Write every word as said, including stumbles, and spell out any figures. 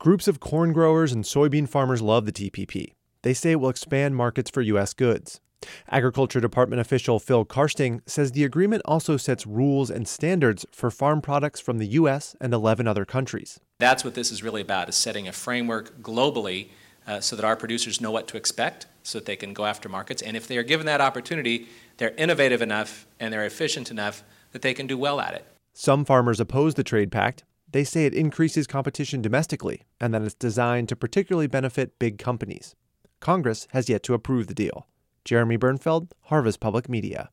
Groups of corn growers and soybean farmers love the T P P. They say it will expand markets for U S goods. Agriculture Department official Phil Karsting says the agreement also sets rules and standards for farm products from the U S and eleven other countries. That's what this is really about, is setting a framework globally uh, so that our producers know what to expect, so that they can go after markets. And if they are given that opportunity, they're innovative enough and they're efficient enough that they can do well at it. Some farmers oppose the trade pact. They say it increases competition domestically and that it's designed to particularly benefit big companies. Congress has yet to approve the deal. Jeremy Bernfeld, Harvest Public Media.